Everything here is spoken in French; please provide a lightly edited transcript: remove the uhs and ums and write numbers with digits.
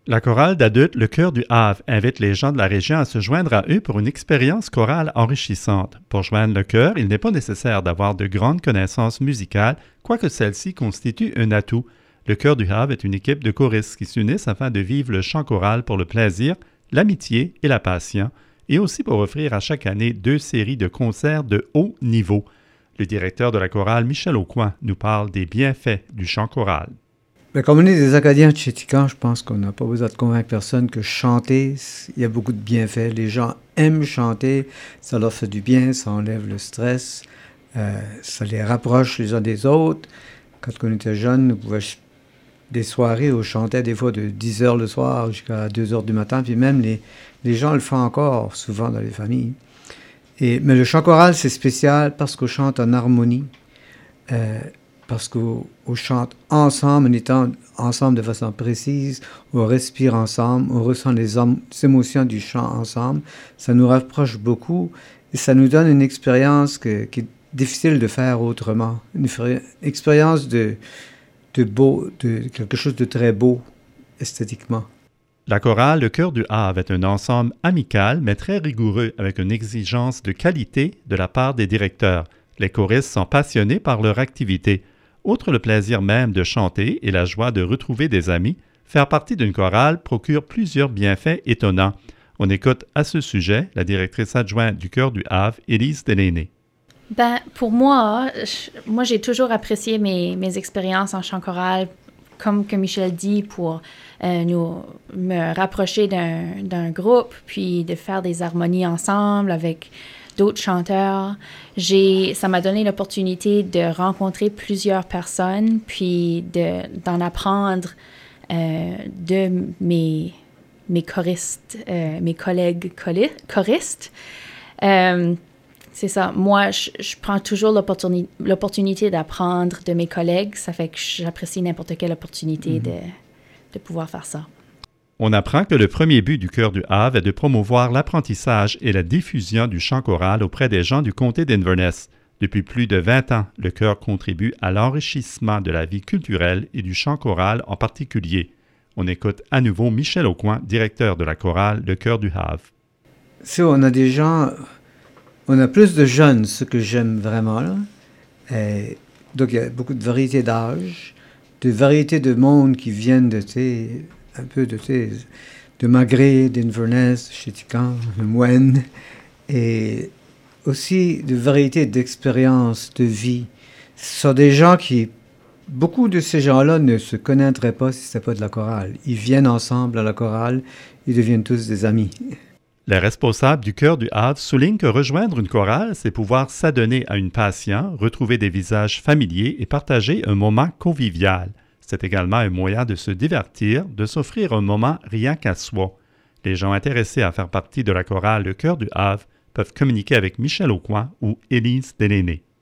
La chorale d'adultes Le Chœur du Havre invite les gens de la région à se joindre à eux pour une expérience chorale enrichissante. Pour joindre le chœur, il n'est pas nécessaire d'avoir de grandes connaissances musicales, quoique celles-ci constituent un atout. Le Chœur du Havre est une équipe de choristes qui s'unissent afin de vivre le chant choral pour le plaisir, l'amitié et la passion, et aussi pour offrir à chaque année 2 séries de concerts de haut niveau. Le directeur de la chorale, Michel Aucoin, nous parle des bienfaits du chant choral. Mais comme on est des Acadiens de Chéticamp, je pense qu'on n'a pas besoin de convaincre personne que chanter, il y a beaucoup de bienfaits. Les gens aiment chanter, ça leur fait du bien, ça enlève le stress, ça les rapproche les uns des autres. Quand on était jeunes, on pouvait des soirées où on chantait des fois de 10 heures le soir jusqu'à 2 heures du matin, puis même les gens le font encore souvent dans les familles. Mais le chant choral, c'est spécial parce qu'on chante en harmonie. Parce qu'on chante ensemble, en étant ensemble de façon précise, on respire ensemble, on ressent les émotions du chant ensemble. Ça nous rapproche beaucoup et ça nous donne une expérience qui est difficile de faire autrement. Une expérience de quelque chose de très beau esthétiquement. La chorale Le Chœur du Havre est un ensemble amical mais très rigoureux avec une exigence de qualité de la part des directeurs. Les choristes sont passionnés par leur activité. Outre le plaisir même de chanter et la joie de retrouver des amis, faire partie d'une chorale procure plusieurs bienfaits étonnants. On écoute à ce sujet la directrice adjointe du Chœur du Havre, Élise Delaney. Pour moi, j'ai toujours apprécié mes expériences en chant choral, comme que Michel dit, pour me rapprocher d'un groupe, puis de faire des harmonies ensemble avec d'autres chanteurs. Ça m'a donné l'opportunité de rencontrer plusieurs personnes, puis d'en apprendre de mes choristes, mes collègues choristes. C'est ça. Moi, je prends toujours l'opportunité d'apprendre de mes collègues. Ça fait que j'apprécie n'importe quelle opportunité de pouvoir faire ça. On apprend que le premier but du Chœur du Havre est de promouvoir l'apprentissage et la diffusion du chant choral auprès des gens du comté d'Inverness. Depuis plus de 20 ans, le chœur contribue à l'enrichissement de la vie culturelle et du chant choral en particulier. On écoute à nouveau Michel Aucoin, directeur de la chorale Le Chœur du Havre. Si on a des gens, on a plus de jeunes, ce que j'aime vraiment, là. Donc il y a beaucoup de variété d'âge, de variété de monde qui viennent un peu de Magré, d'Inverness, Chéticamp, de Moine, et aussi de variété d'expériences, de vie. Ce sont des gens beaucoup de ces gens-là ne se connaîtraient pas si ce n'était pas de la chorale. Ils viennent ensemble à la chorale, ils deviennent tous des amis. Les responsables du Chœur du Havre soulignent que rejoindre une chorale, c'est pouvoir s'adonner à une passion, retrouver des visages familiers et partager un moment convivial. C'est également un moyen de se divertir, de s'offrir un moment rien qu'à soi. Les gens intéressés à faire partie de la chorale Le Chœur du Havre peuvent communiquer avec Michel Aucoin ou Élise Delaney.